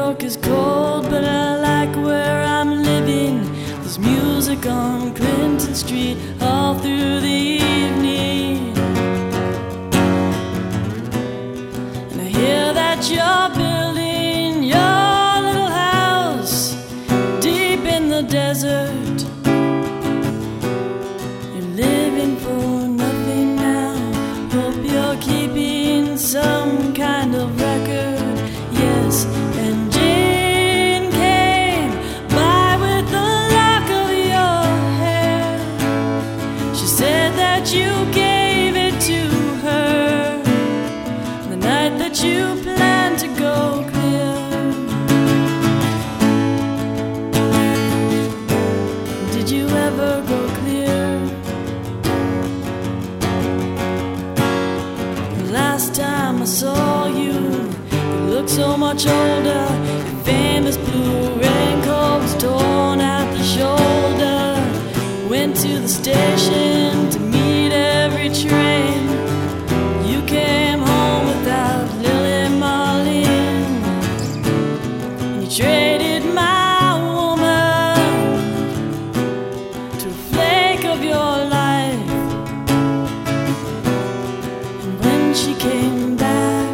York is cold, but I like where I'm living. There's music on Clinton Street all through the evening. And I hear that you're building your little house deep in the desert. You're living for nothing now. Hope you're keeping some kind of record. Yes, and Jane came by with the lock of your hair. She said that you gave it to her the night that you planned to go clear. Did you ever go clear? The last time I saw you, look so much older. Your famous blue raincoat was torn at the shoulder. Went to the station to meet every train. You came home without Lily Marlene. And you traded my woman to a flake of your life. And when she came back,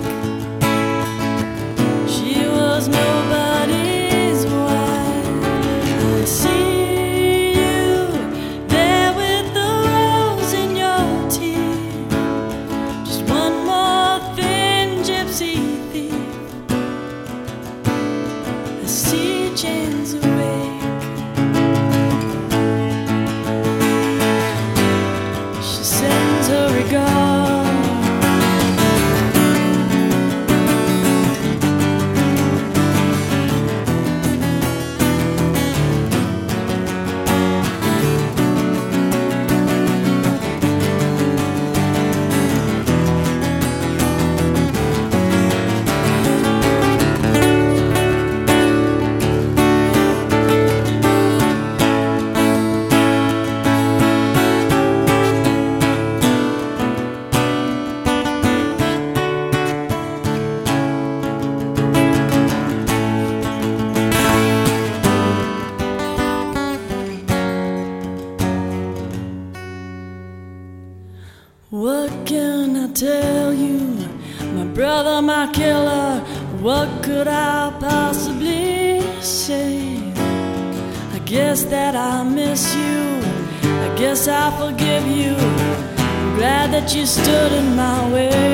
nobody's wife. I see you there with the rose in your teeth. Just one more thin gypsy thief. I see Jane's awake. She sends her regards. What can I tell you, my brother, my killer? What could I possibly say? I guess that I miss you, I guess I forgive you. I'm glad that you stood in my way.